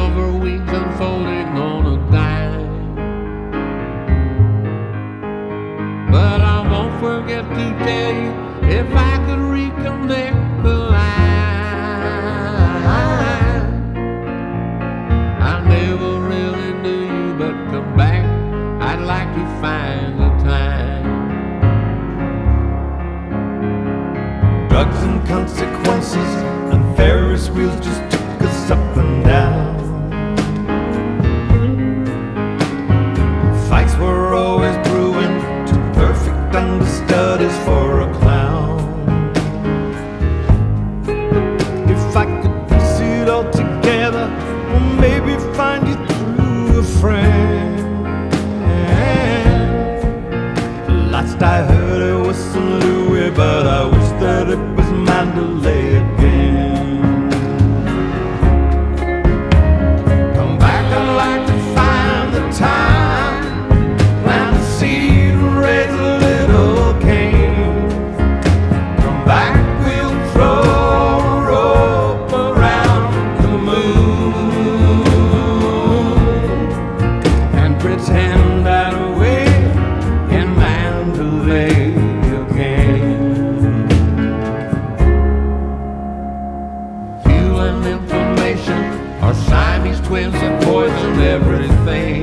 silver wings unfolding on a dime. But I won't forget to tell you, if I could reconnect the line. I never really knew you, but come back, I'd like to find the time. Drugs and consequences and Ferris wheels just took us up and down. Fights were always brewing, too perfect understudies for a clown. If I could piece it all together, or maybe find you through a friend. Last I heard it was St. Louis, but I wish that it was Mandalay again. Come back, I'd like to find the time, plant a seed and raise a little cane. Come back, we'll throw a rope around the moon and pretend that we're in Mandalay again. Fuel and information are Siamese twins that poison everything.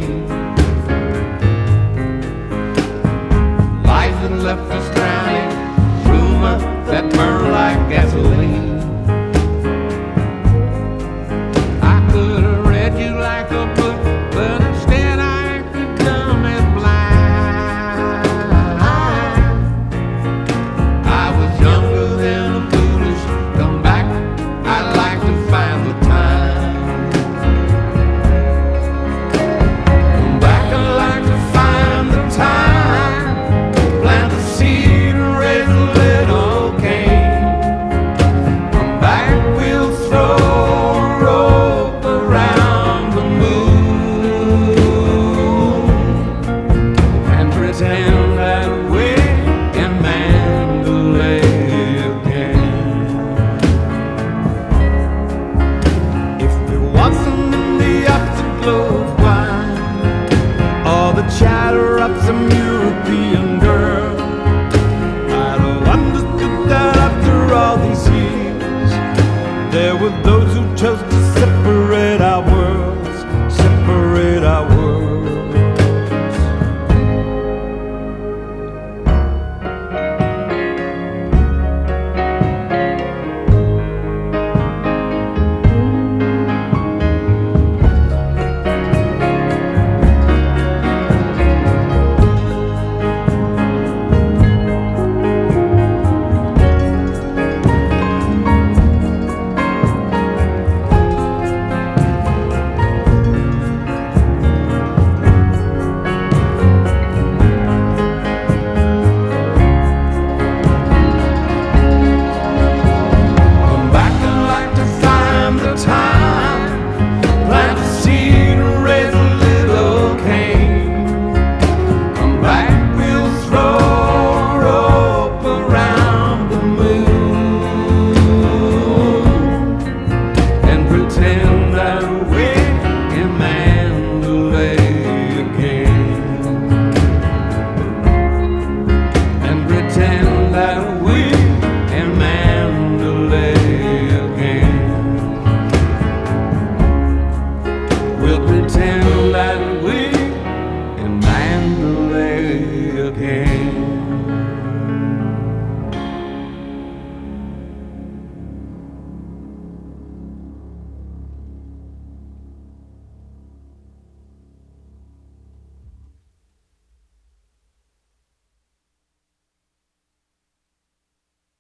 Lies that left us drowning, rumor that burn like gasoline.